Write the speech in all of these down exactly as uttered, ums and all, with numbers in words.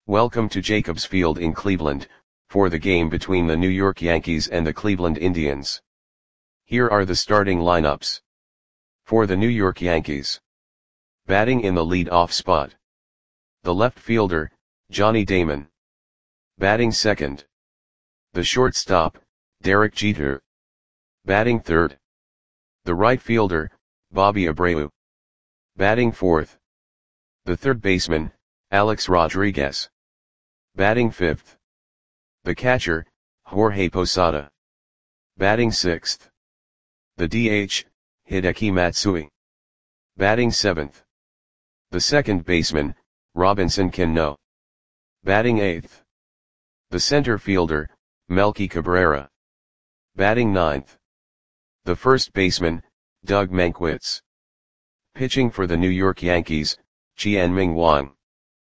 Welcome to Jacobs Field in Cleveland, for the game between the New York Yankees and the Cleveland Indians. Here are the starting lineups. For the New York Yankees. Batting in the lead-off spot. The left fielder, Johnny Damon. Batting second. The shortstop, Derek Jeter. Batting third. The right fielder, Bobby Abreu. Batting fourth. The third baseman, Alex Rodriguez. Batting fifth. The catcher, Jorge Posada. Batting sixth. The D H, Hideki Matsui. Batting seventh. The second baseman, Robinson Cano. Batting eighth. The center fielder, Melky Cabrera. Batting ninth. The first baseman, Doug Mankiewicz. Pitching for the New York Yankees, Chien-Ming Wang.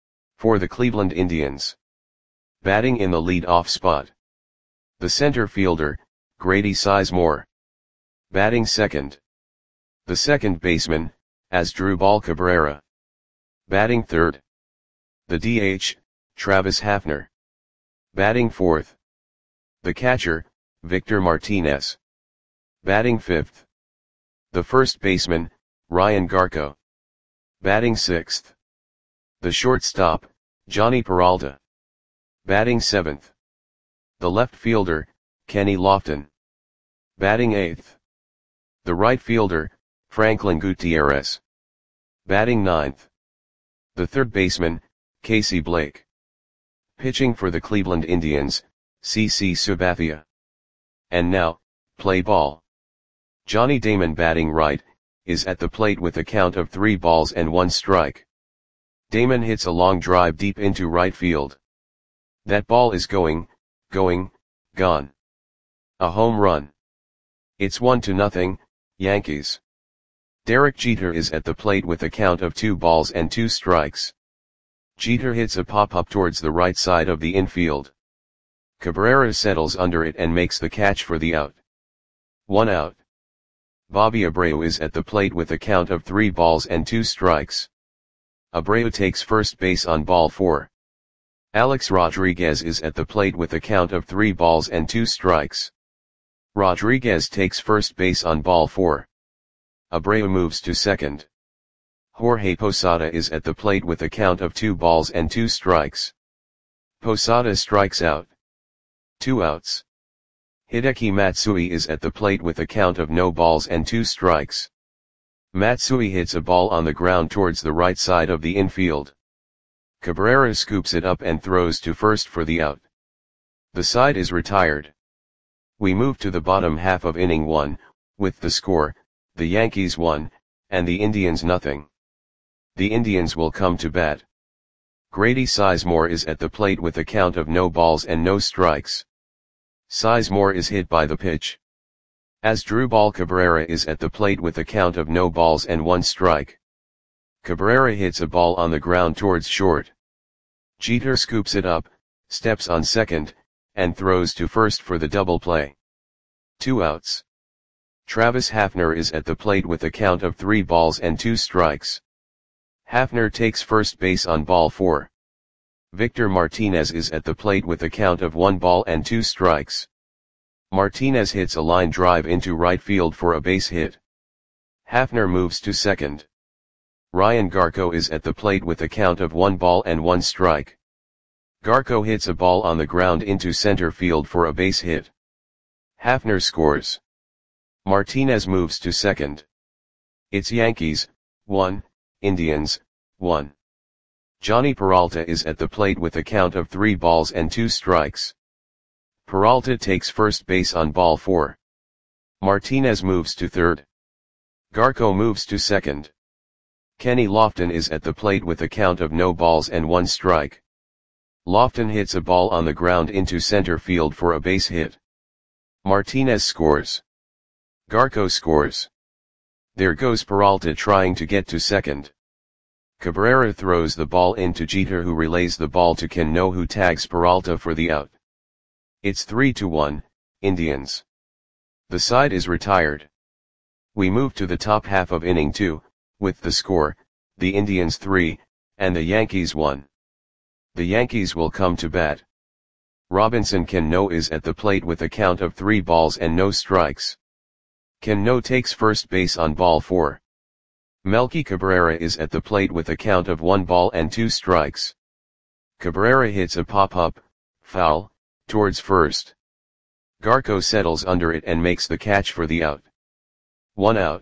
For the Cleveland Indians. Batting in the lead-off spot. The center fielder, Grady Sizemore. Batting second. The second baseman, Asdrubal Cabrera. Batting third. The D H, Travis Hafner. Batting fourth. The catcher, Victor Martinez. Batting fifth. The first baseman, Ryan Garko. Batting sixth. The shortstop, Johnny Peralta. Batting seventh. The left fielder, Kenny Lofton. Batting eighth. The right fielder, Franklin Gutierrez. Batting ninth. The third baseman, Casey Blake. Pitching for the Cleveland Indians, C C Sabathia. And now, play ball. Johnny Damon batting right, is at the plate with a count of three balls and one strike. Damon hits a long drive deep into right field. That ball is going, going, gone. A home run. It's one to nothing, Yankees. Derek Jeter is at the plate with a count of two balls and two strikes. Jeter hits a pop-up towards the right side of the infield. Cabrera settles under it and makes the catch for the out. One out. Bobby Abreu is at the plate with a count of three balls and two strikes. Abreu takes first base on ball four. Alex Rodriguez is at the plate with a count of three balls and two strikes. Rodriguez takes first base on ball four. Abreu moves to second. Jorge Posada is at the plate with a count of two balls and two strikes. Posada strikes out. Two outs. Hideki Matsui is at the plate with a count of no balls and two strikes. Matsui hits a ball on the ground towards the right side of the infield. Cabrera scoops it up and throws to first for the out. The side is retired. We move to the bottom half of inning one, with the score, the Yankees one, and the Indians nothing. The Indians will come to bat. Grady Sizemore is at the plate with a count of no balls and no strikes. Sizemore is hit by the pitch. Asdrubal Cabrera is at the plate with a count of no balls and one strike. Cabrera hits a ball on the ground towards short. Jeter scoops it up, steps on second, and throws to first for the double play. Two outs. Travis Hafner is at the plate with a count of three balls and two strikes. Hafner takes first base on ball four. Victor Martinez is at the plate with a count of one ball and two strikes. Martinez hits a line drive into right field for a base hit. Hafner moves to second. Ryan Garko is at the plate with a count of one ball and one strike. Garko hits a ball on the ground into center field for a base hit. Hafner scores. Martinez moves to second. It's Yankees, one, Indians, one. Johnny Peralta is at the plate with a count of three balls and two strikes. Peralta takes first base on ball four. Martinez moves to third. Garko moves to second. Kenny Lofton is at the plate with a count of no balls and one strike. Lofton hits a ball on the ground into center field for a base hit. Martinez scores. Garko scores. There goes Peralta trying to get to second. Cabrera throws the ball into Jeter, who relays the ball to Cano, who tags Peralta for the out. It's three to one, Indians. The side is retired. We move to the top half of inning two, with the score, the Indians three, and the Yankees one. The Yankees will come to bat. Robinson Cano is at the plate with a count of three balls and no strikes. Cano takes first base on ball four. Melky Cabrera is at the plate with a count of one ball and two strikes. Cabrera hits a pop-up, foul, towards first. Garco settles under it and makes the catch for the out. One out.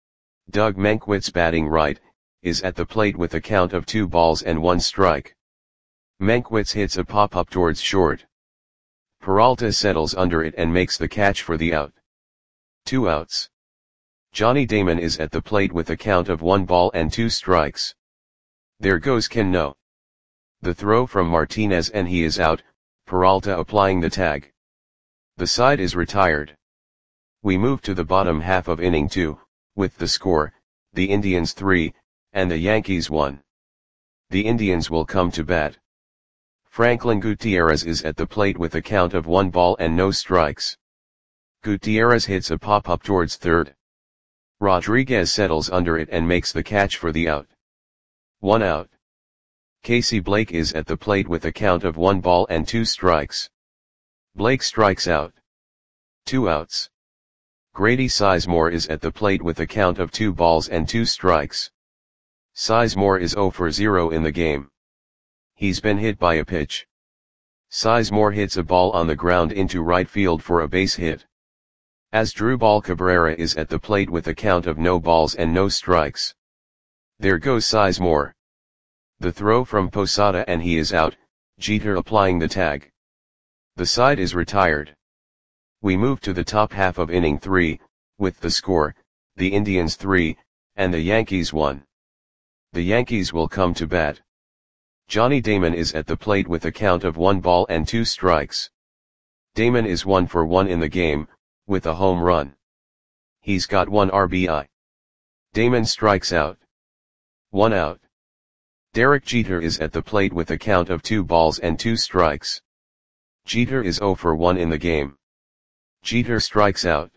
Doug Mankiewicz, batting right, is at the plate with a count of two balls and one strike. Mankiewicz hits a pop-up towards short. Peralta settles under it and makes the catch for the out. Two outs. Johnny Damon is at the plate with a count of one ball and two strikes. There goes Cano. The throw from Martinez and he is out, Peralta applying the tag. The side is retired. We move to the bottom half of inning two, with the score, the Indians three, and the Yankees one. The Indians will come to bat. Franklin Gutierrez is at the plate with a count of one ball and no strikes. Gutierrez hits a pop-up towards third. Rodriguez settles under it and makes the catch for the out. One out. Casey Blake is at the plate with a count of one ball and two strikes. Blake strikes out. Two outs. Grady Sizemore is at the plate with a count of two balls and two strikes. Sizemore is zero for zero in the game. He's been hit by a pitch. Sizemore hits a ball on the ground into right field for a base hit. Asdrubal Cabrera is at the plate with a count of no balls and no strikes. There goes Sizemore. The throw from Posada and he is out, Jeter applying the tag. The side is retired. We move to the top half of inning three, with the score, the Indians three, and the Yankees one. The Yankees will come to bat. Johnny Damon is at the plate with a count of one ball and two strikes. Damon is one for one in the game, with a home run. He's got one R B I. Damon strikes out. One out. Derek Jeter is at the plate with a count of two balls and two strikes. Jeter is zero for one in the game. Jeter strikes out.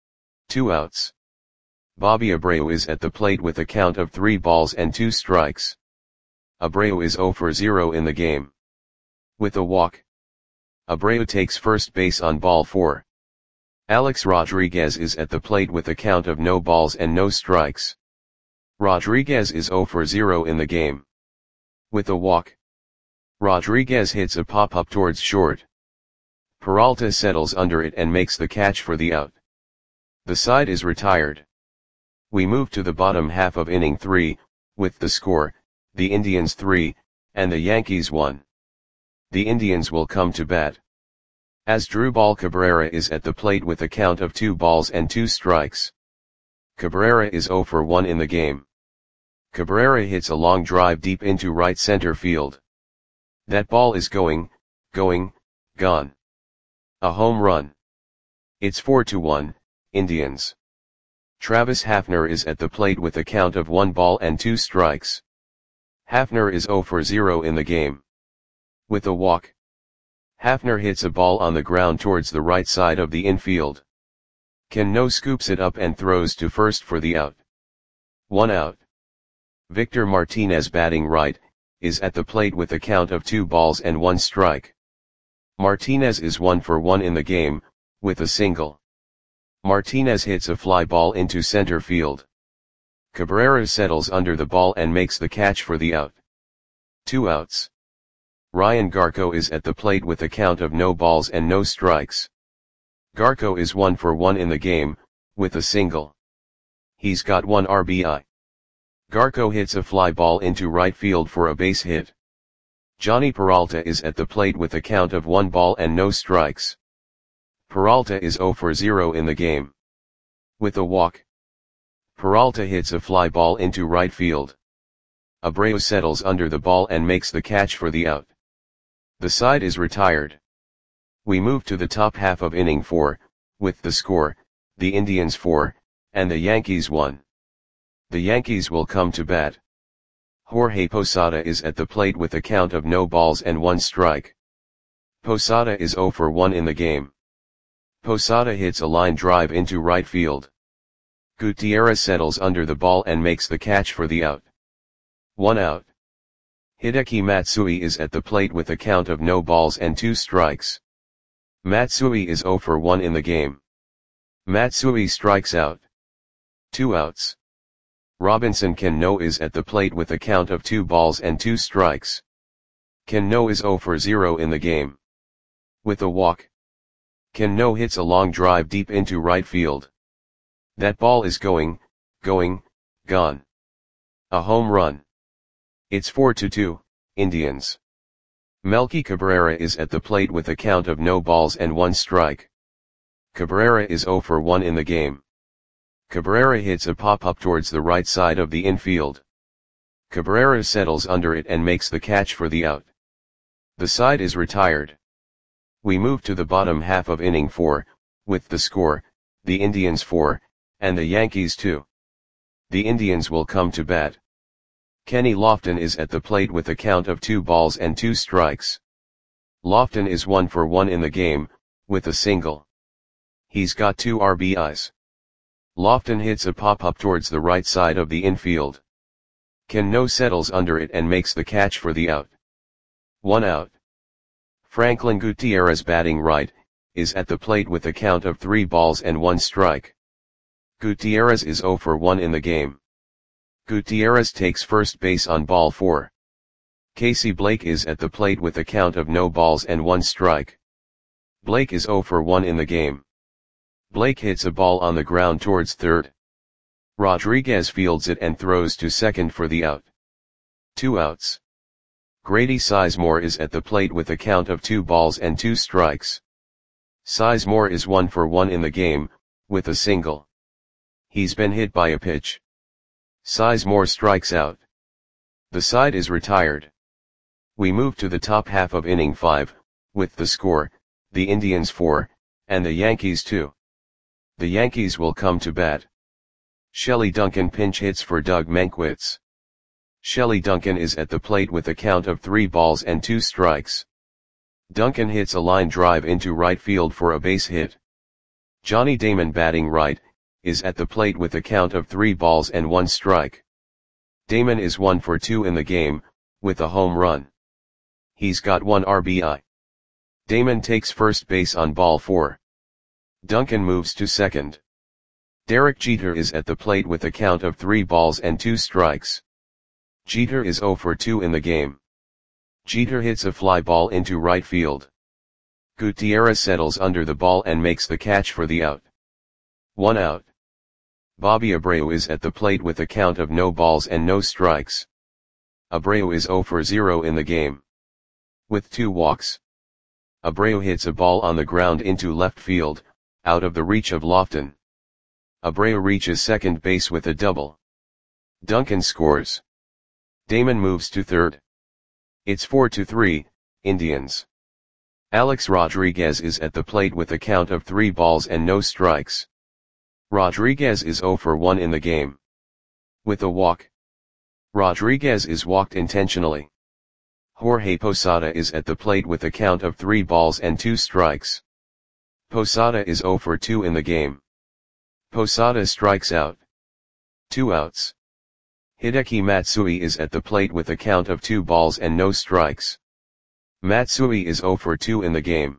Two outs. Bobby Abreu is at the plate with a count of three balls and two strikes. Abreu is zero for zero in the game. With a walk. Abreu takes first base on ball four. Alex Rodriguez is at the plate with a count of no balls and no strikes. Rodriguez is zero for zero in the game. With a walk. Rodriguez hits a pop-up towards short. Peralta settles under it and makes the catch for the out. The side is retired. We move to the bottom half of inning three, with the score, the Indians three, and the Yankees one. The Indians will come to bat. Asdrubal Cabrera is at the plate with a count of two balls and two strikes. Cabrera is zero for one in the game. Cabrera hits a long drive deep into right center field. That ball is going, going, gone. A home run. It's four to one, Indians. Travis Hafner is at the plate with a count of one ball and two strikes. Hafner is zero for zero in the game. With a walk. Hafner hits a ball on the ground towards the right side of the infield. Cano scoops it up and throws to first for the out. One out. Victor Martinez, batting right, is at the plate with a count of two balls and one strike. Martinez is one for one in the game, with a single. Martinez hits a fly ball into center field. Cabrera settles under the ball and makes the catch for the out. Two outs. Ryan Garco is at the plate with a count of no balls and no strikes. Garco is one for one in the game, with a single. He's got one R B I. Garco hits a fly ball into right field for a base hit. Johnny Peralta is at the plate with a count of one ball and no strikes. Peralta is zero for zero in the game. With a walk. Peralta hits a fly ball into right field. Abreu settles under the ball and makes the catch for the out. The side is retired. We move to the top half of inning four, with the score, the Indians four, and the Yankees one. The Yankees will come to bat. Jorge Posada is at the plate with a count of no balls and one strike. Posada is zero for one in the game. Posada hits a line drive into right field. Gutierrez settles under the ball and makes the catch for the out. One out. Hideki Matsui is at the plate with a count of no balls and two strikes. Matsui is zero for one in the game. Matsui strikes out. Two outs. Robinson Cano is at the plate with a count of two balls and two strikes. Cano is zero for zero in the game. With a walk. Cano hits a long drive deep into right field. That ball is going, going, gone. A home run. It's four to two, Indians. Melky Cabrera is at the plate with a count of no balls and one strike. Cabrera is zero for one in the game. Cabrera hits a pop-up towards the right side of the infield. Cabrera settles under it and makes the catch for the out. The side is retired. We move to the bottom half of inning four, with the score, the Indians four, and the Yankees two. The Indians will come to bat. Kenny Lofton is at the plate with a count of two balls and two strikes. Lofton is one for one in the game, with a single. He's got two R B Is. Lofton hits a pop-up towards the right side of the infield. Cano settles under it and makes the catch for the out. One out. Franklin Gutierrez, batting right, is at the plate with a count of three balls and one strike. Gutierrez is zero for one in the game. Gutierrez takes first base on ball four. Casey Blake is at the plate with a count of no balls and one strike. Blake is zero for one in the game. Blake hits a ball on the ground towards third. Rodriguez fields it and throws to second for the out. Two outs. Grady Sizemore is at the plate with a count of two balls and two strikes. Sizemore is one for one in the game, with a single. He's been hit by a pitch. Sizemore strikes out. The side is retired. We move to the top half of inning five, with the score, the Indians four, and the Yankees two. The Yankees will come to bat. Shelley Duncan pinch hits for Doug Mankiewicz. Shelley Duncan is at the plate with a count of three balls and two strikes. Duncan hits a line drive into right field for a base hit. Johnny Damon, batting right, is at the plate with a count of three balls and one strike. Damon is one for two in the game, with a home run. He's got one R B I. Damon takes first base on ball four. Duncan moves to second. Derek Jeter is at the plate with a count of three balls and two strikes. Jeter is zero for two in the game. Jeter hits a fly ball into right field. Gutierrez settles under the ball and makes the catch for the out. One out. Bobby Abreu is at the plate with a count of no balls and no strikes. Abreu is zero for zero in the game. With two walks. Abreu hits a ball on the ground into left field, out of the reach of Lofton. Abreu reaches second base with a double. Duncan scores. Damon moves to third. It's four to three, Indians. Alex Rodriguez is at the plate with a count of three balls and no strikes. Rodriguez is zero for one in the game. With a walk. Rodriguez is walked intentionally. Jorge Posada is at the plate with a count of three balls and two strikes. Posada is zero for two in the game. Posada strikes out. Two outs. Hideki Matsui is at the plate with a count of two balls and no strikes. Matsui is zero for two in the game.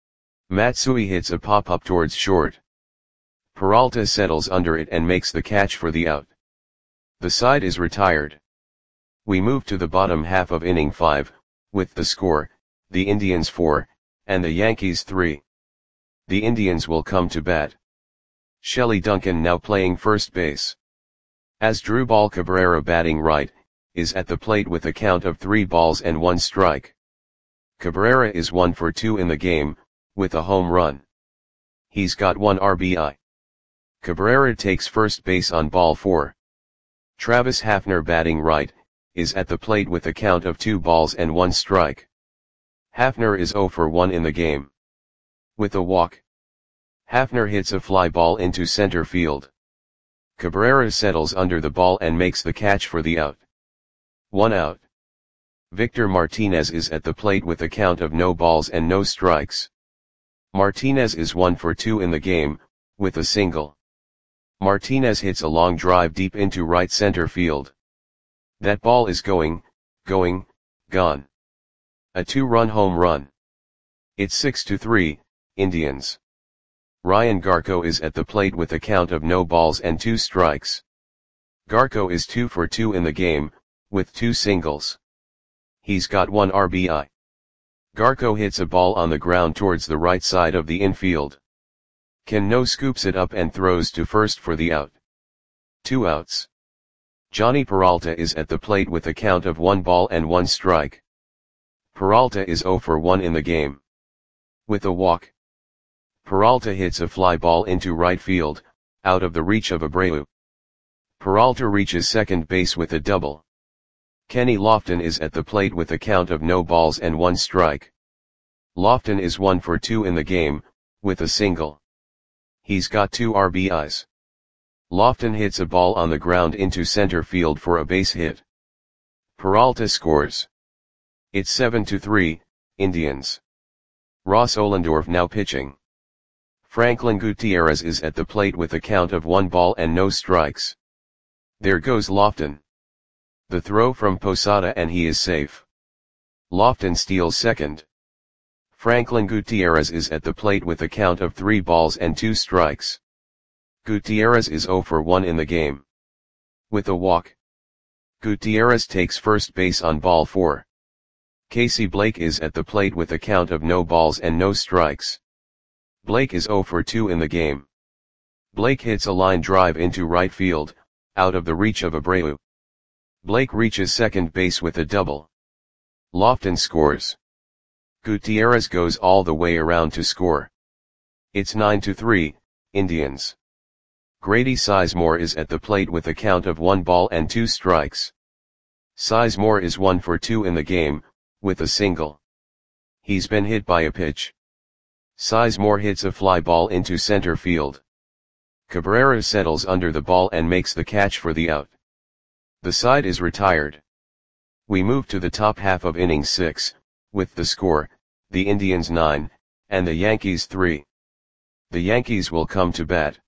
Matsui hits a pop-up towards short. Peralta settles under it and makes the catch for the out. The side is retired. We move to the bottom half of inning five, with the score, the Indians four, and the Yankees three. The Indians will come to bat. Shelley Duncan, now playing first base. Asdrubal Cabrera, batting right, is at the plate with a count of three balls and one strike. Cabrera is one for two in the game, with a home run. He's got one R B I. Cabrera takes first base on ball four. Travis Hafner, batting right, is at the plate with a count of two balls and one strike. Hafner is zero for one in the game. With a walk. Hafner hits a fly ball into center field. Cabrera settles under the ball and makes the catch for the out. One out. Victor Martinez is at the plate with a count of no balls and no strikes. Martinez is one for two in the game, with a single. Martinez hits a long drive deep into right center field. That ball is going, going, gone. A two-run home run. It's six to three, Indians. Ryan Garko is at the plate with a count of no balls and two strikes. Garko is two for two in the game, with two singles. He's got one R B I. Garko hits a ball on the ground towards the right side of the infield. Cano scoops it up and throws to first for the out. Two outs. Johnny Peralta is at the plate with a count of one ball and one strike. Peralta is zero for one in the game. With a walk. Peralta hits a fly ball into right field, out of the reach of Abreu. Peralta reaches second base with a double. Kenny Lofton is at the plate with a count of no balls and one strike. Lofton is one for two in the game, with a single. He's got two R B Is. Lofton hits a ball on the ground into center field for a base hit. Peralta scores. It's seven to three, Indians. Ross Ohlendorf now pitching. Franklin Gutierrez is at the plate with a count of one ball and no strikes. There goes Lofton. The throw from Posada and he is safe. Lofton steals second. Franklin Gutierrez is at the plate with a count of three balls and two strikes. Gutierrez is zero for one in the game. With a walk. Gutierrez takes first base on ball four. Casey Blake is at the plate with a count of no balls and no strikes. Blake is zero for two in the game. Blake hits a line drive into right field, out of the reach of Abreu. Blake reaches second base with a double. Lofton scores. Gutierrez goes all the way around to score. It's nine to three, Indians. Grady Sizemore is at the plate with a count of one ball and two strikes. Sizemore is one for two in the game, with a single. He's been hit by a pitch. Sizemore hits a fly ball into center field. Cabrera settles under the ball and makes the catch for the out. The side is retired. We move to the top half of inning six, with the score, the Indians nine, and the Yankees three. The Yankees will come to bat.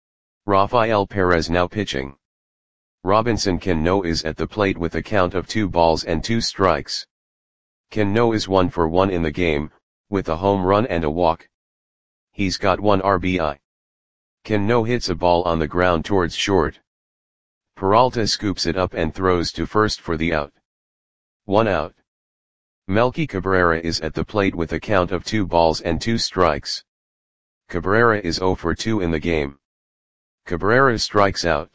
Rafael Perez now pitching. Robinson Cano is at the plate with a count of two balls and two strikes. Cano is one for one in the game, with a home run and a walk. He's got one R B I. Cano hits a ball on the ground towards short. Peralta scoops it up and throws to first for the out. One out. Melky Cabrera is at the plate with a count of two balls and two strikes. Cabrera is zero for two in the game. Cabrera strikes out.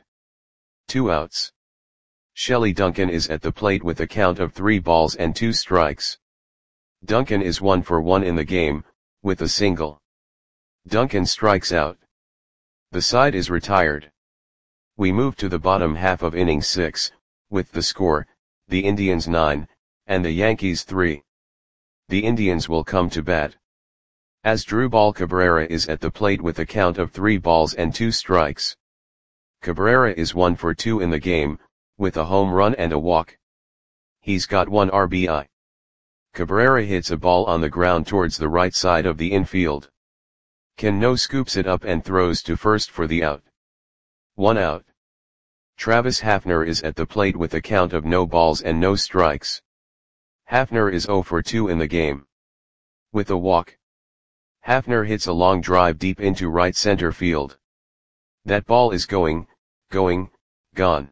Two outs. Shelley Duncan is at the plate with a count of three balls and two strikes. Duncan is one for one in the game, with a single. Duncan strikes out. The side is retired. We move to the bottom half of inning six, with the score, the Indians nine, and the Yankees three. The Indians will come to bat. Asdrubal Cabrera is at the plate with a count of three balls and two strikes. Cabrera is one for two in the game, with a home run and a walk. He's got one R B I. Cabrera hits a ball on the ground towards the right side of the infield. Cano scoops it up and throws to first for the out. One out. Travis Hafner is at the plate with a count of no balls and no strikes. Hafner is zero for two in the game. With a walk. Hafner hits a long drive deep into right center field. That ball is going, going, gone.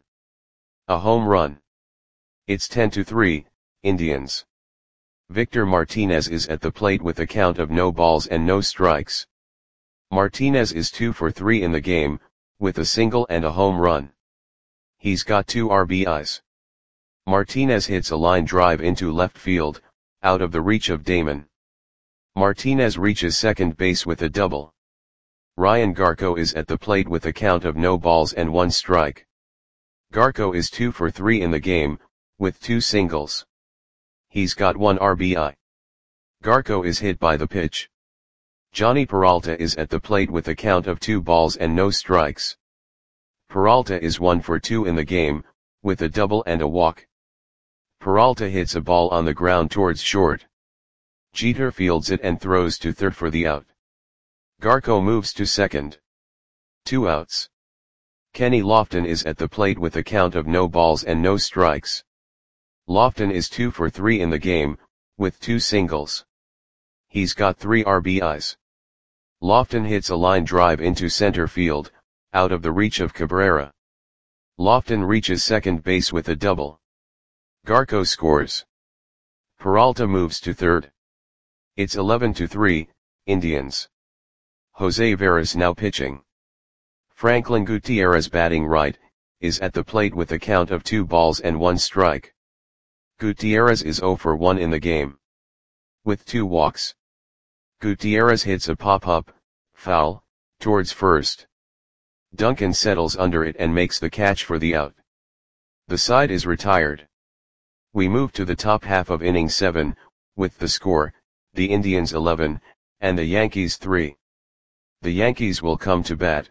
A home run. It's ten to three, Indians. Victor Martinez is at the plate with a count of no balls and no strikes. Martinez is two for three in the game, with a single and a home run. He's got two R B Is. Martinez hits a line drive into left field, out of the reach of Damon. Martinez reaches second base with a double. Ryan Garko is at the plate with a count of no balls and one strike. Garko is two for three in the game, with two singles. He's got one R B I. Garko is hit by the pitch. Johnny Peralta is at the plate with a count of two balls and no strikes. Peralta is one for two in the game, with a double and a walk. Peralta hits a ball on the ground towards short. Jeter fields it and throws to third for the out. Garko moves to second. Two outs. Kenny Lofton is at the plate with a count of no balls and no strikes. Lofton is two for three in the game, with two singles. He's got three R B Is. Lofton hits a line drive into center field, out of the reach of Cabrera. Lofton reaches second base with a double. Garco scores. Peralta moves to third. It's eleven to three, Indians. Jose Veras now pitching. Franklin Gutierrez batting right, is at the plate with a count of two balls and one strike. Gutierrez is zero for one in the game. With two walks. Gutierrez hits a pop-up, foul, towards first. Duncan settles under it and makes the catch for the out. The side is retired. We move to the top half of inning seven, with the score, the Indians eleven, and the Yankees three. The Yankees will come to bat.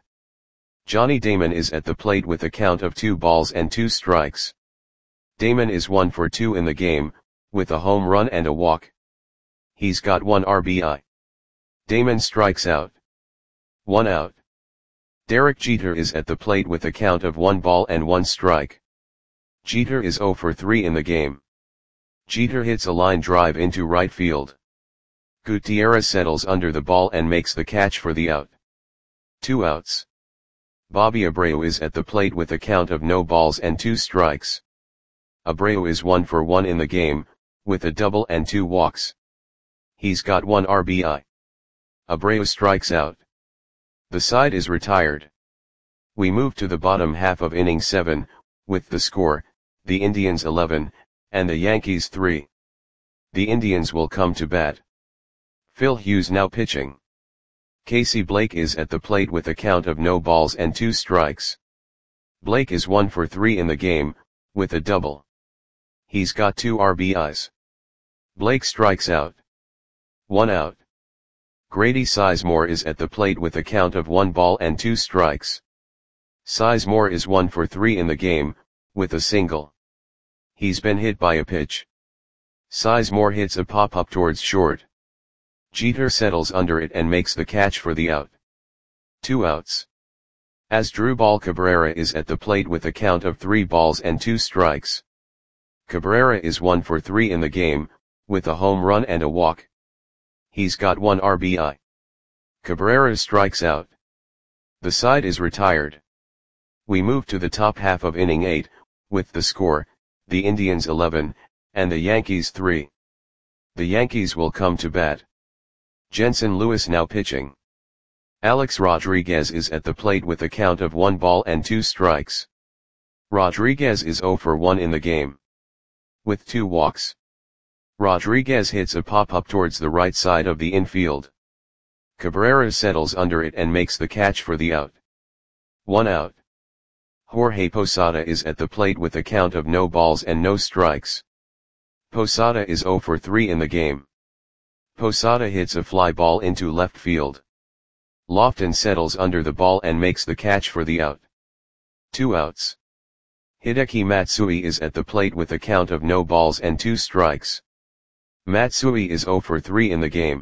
Johnny Damon is at the plate with a count of two balls and two strikes. Damon is one for two in the game, with a home run and a walk. He's got one R B I. Damon strikes out. One out. Derek Jeter is at the plate with a count of one ball and one strike. Jeter is zero for three in the game. Jeter hits a line drive into right field. Gutierrez settles under the ball and makes the catch for the out. Two outs. Bobby Abreu is at the plate with a count of no balls and two strikes. Abreu is one for one in the game, with a double and two walks. He's got one R B I. Abreu strikes out. The side is retired. We move to the bottom half of inning seven, with the score, the Indians eleven, and the Yankees three. The Indians will come to bat. Phil Hughes now pitching. Casey Blake is at the plate with a count of no balls and two strikes. Blake is one for three in the game, with a double. He's got two R B Is. Blake strikes out. One out. Grady Sizemore is at the plate with a count of one ball and two strikes. Sizemore is one for three in the game, with a single. He's been hit by a pitch. Sizemore hits a pop-up towards short. Jeter settles under it and makes the catch for the out. Two outs. Asdrubal Cabrera is at the plate with a count of three balls and two strikes. Cabrera is one for three in the game, with a home run and a walk. He's got one R B I. Cabrera strikes out. The side is retired. We move to the top half of inning eight, with the score, the Indians eleven, and the Yankees three. The Yankees will come to bat. Jensen Lewis now pitching. Alex Rodriguez is at the plate with a count of one ball and two strikes. Rodriguez is zero for one in the game. With two walks. Rodriguez hits a pop-up towards the right side of the infield. Cabrera settles under it and makes the catch for the out. One out. Jorge Posada is at the plate with a count of no balls and no strikes. Posada is zero for three in the game. Posada hits a fly ball into left field. Lofton settles under the ball and makes the catch for the out. Two outs. Hideki Matsui is at the plate with a count of no balls and two strikes. Matsui is zero for three in the game.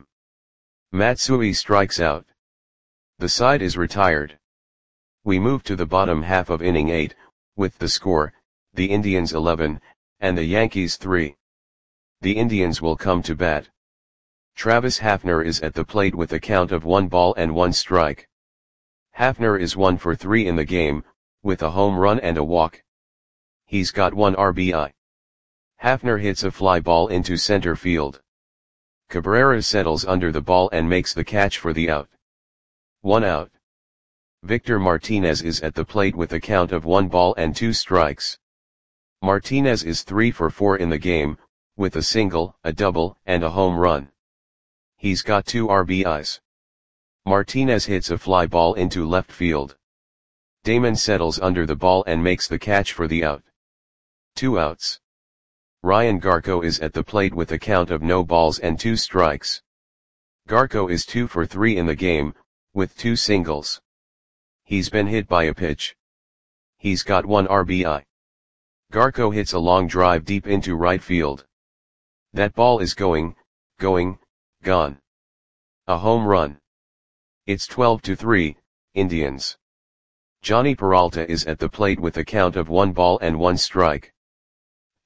Matsui strikes out. The side is retired. We move to the bottom half of inning eight, with the score, the Indians eleven, and the Yankees three. The Indians will come to bat. Travis Hafner is at the plate with a count of one ball and one strike. Hafner is one for three in the game, with a home run and a walk. He's got one R B I. Hafner hits a fly ball into center field. Cabrera settles under the ball and makes the catch for the out. One out. Victor Martinez is at the plate with a count of one ball and two strikes. Martinez is three for four in the game, with a single, a double, and a home run. He's got two R B Is. Martinez hits a fly ball into left field. Damon settles under the ball and makes the catch for the out. Two outs. Ryan Garco is at the plate with a count of no balls and two strikes. Garco is two for three in the game, with two singles. He's been hit by a pitch. He's got one R B I. Garco hits a long drive deep into right field. That ball is going, going, gone. A home run. It's twelve to three, Indians. Johnny Peralta is at the plate with a count of one ball and one strike.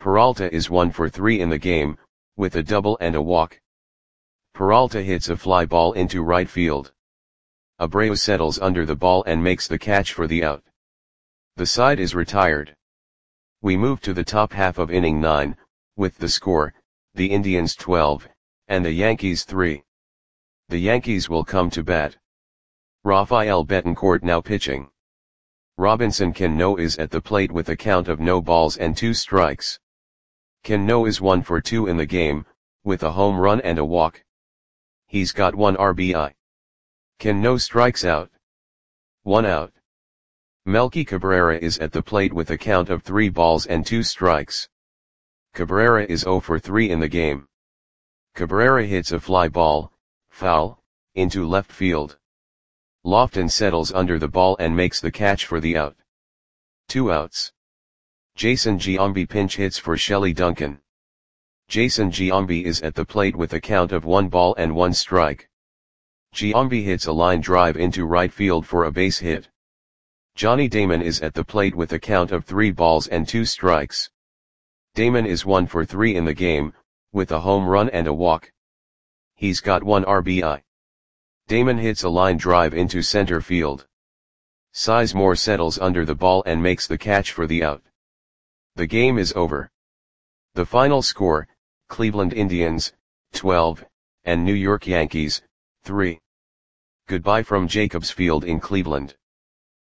Peralta is one for three in the game, with a double and a walk. Peralta hits a fly ball into right field. Abreu settles under the ball and makes the catch for the out. The side is retired. We move to the top half of inning nine, with the score, the Indians twelve, and the Yankees three. The Yankees will come to bat. Rafael Betancourt now pitching. Robinson Cano is at the plate with a count of no balls and two strikes. Cano is one for two in the game, with a home run and a walk. He's got one R B I. Cano strikes out. One out. Melky Cabrera is at the plate with a count of three balls and two strikes. Cabrera is zero for three in the game. Cabrera hits a fly ball, foul, into left field. Lofton settles under the ball and makes the catch for the out. Two outs. Jason Giambi pinch hits for Shelley Duncan. Jason Giambi is at the plate with a count of one ball and one strike. Giambi hits a line drive into right field for a base hit. Johnny Damon is at the plate with a count of three balls and two strikes. Damon is one for three in the game, with a home run and a walk. He's got one R B I. Damon hits a line drive into center field. Sizemore settles under the ball and makes the catch for the out. The game is over. The final score, Cleveland Indians, twelve, and New York Yankees, three. Goodbye from Jacobs Field in Cleveland.